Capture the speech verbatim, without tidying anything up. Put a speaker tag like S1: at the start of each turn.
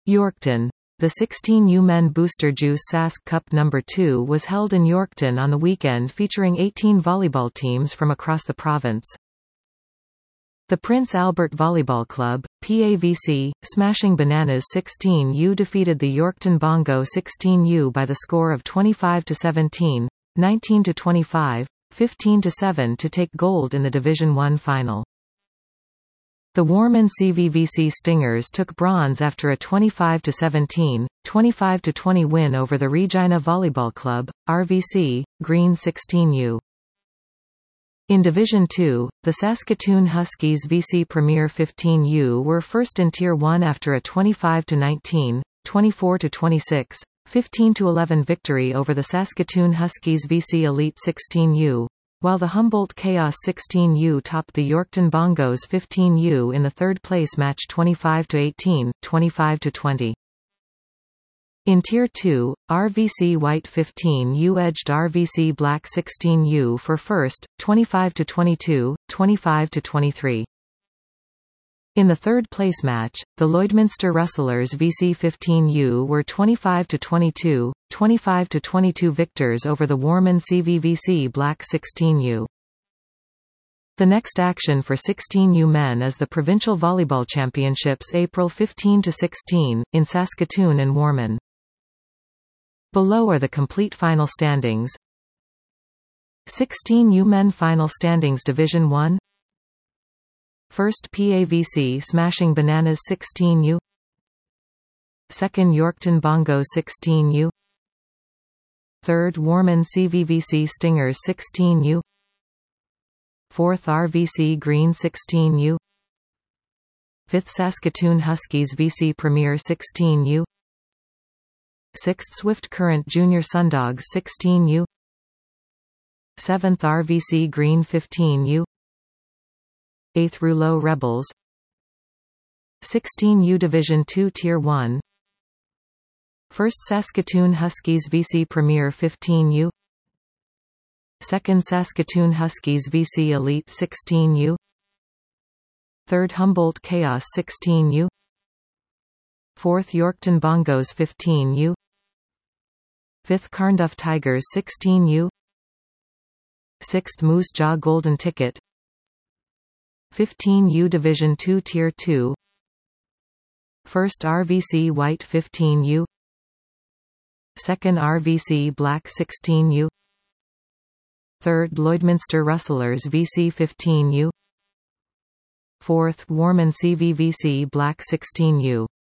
S1: Yorkton. The sixteen U Men Booster Juice Sask Cup number two was held in Yorkton on the weekend, featuring eighteen volleyball teams from across the province. The Prince Albert Volleyball Club, P A V C, Smashing Bananas sixteen U defeated the Yorkton Bongo sixteen U by the score of twenty-five to seventeen, nineteen to twenty-five, fifteen to seven to take gold in the Division one final. The Warman C V V C Stingers took bronze after a twenty-five to seventeen, twenty-five to twenty win over the Regina Volleyball Club, R V C, Green sixteen U. In Division two, the Saskatoon Huskies V C Premier fifteen U were first in Tier one after a twenty-five to nineteen, twenty-four to twenty-six, fifteen to eleven victory over the Saskatoon Huskies V C Elite sixteen U, while the Humboldt Chaos sixteen U topped the Yorkton Bongos fifteen U in the third place match twenty-five to eighteen, twenty-five to twenty. In Tier two, R V C White fifteen U edged R V C Black sixteen U for first, twenty-five to twenty-two, twenty-five to twenty-three. In the third place match, the Lloydminster Rustlers V C fifteen U were twenty-five to twenty-two, twenty-five to twenty-two victors over the Warman C V V C Black sixteen U. The next action for sixteen U men is the Provincial Volleyball Championships April fifteen to sixteen, in Saskatoon and Warman. Below are the complete final standings. sixteen U men final standings Division one. First P A V C Smashing Bananas sixteen U. Second Yorkton Bongos sixteen U. Third Warman C V V C Stingers sixteen U. Fourth R V C Green sixteen U. Fifth Saskatoon Huskies V C Premier sixteen U. Sixth Swift Current Junior Sundogs sixteen U. Seventh R V C Green fifteen U. Eighth Rouleau Rebels. sixteen U Division two Tier one. First Saskatoon Huskies V C Premier fifteen U. Second Saskatoon Huskies V C Elite sixteen U. Third Humboldt Chaos sixteen U. Fourth Yorkton Bongos fifteen U. Fifth Carnduff Tigers sixteen U. Sixth Moose Jaw Golden Ticket. fifteen U Division two Tier two. First R V C White fifteen U. Second R V C Black sixteen U. Third Lloydminster Rustlers V C fifteen U. Fourth Warman C V V C Black sixteen U.